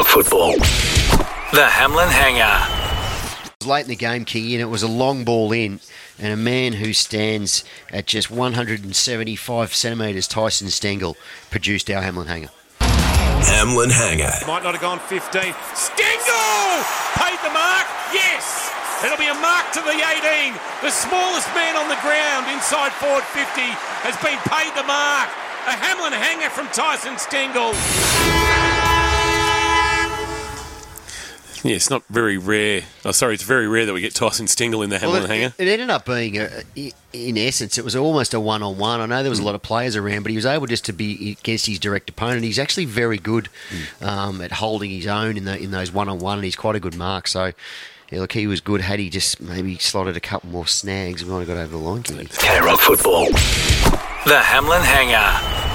K-Rock Football. The Hamlin Hanger. It was late in the game, King, and it was a long ball in, and a man who stands at just 175 centimetres, Tyson Stengel, produced our Hamlin Hanger. Hamlin Hanger. Might not have gone 15. Stengel! Paid the mark? Yes! It'll be a mark to the 18. The smallest man on the ground inside forward 50 has been paid the mark. A Hamlin Hanger from Tyson Stengel. Yeah, it's not very rare. It's very rare that we get Tyson Stengel in the Hamlin Hanger. It ended up being, in essence, it was almost a one-on-one. I know there was a lot of players around, but he was able just to be against his direct opponent. He's actually very good at holding his own in those one-on-one, and he's quite a good mark. So, yeah, look, he was good. Had he just maybe slotted a couple more snags, we might have got over the line. K-Rock Football. The Hamlin Hanger.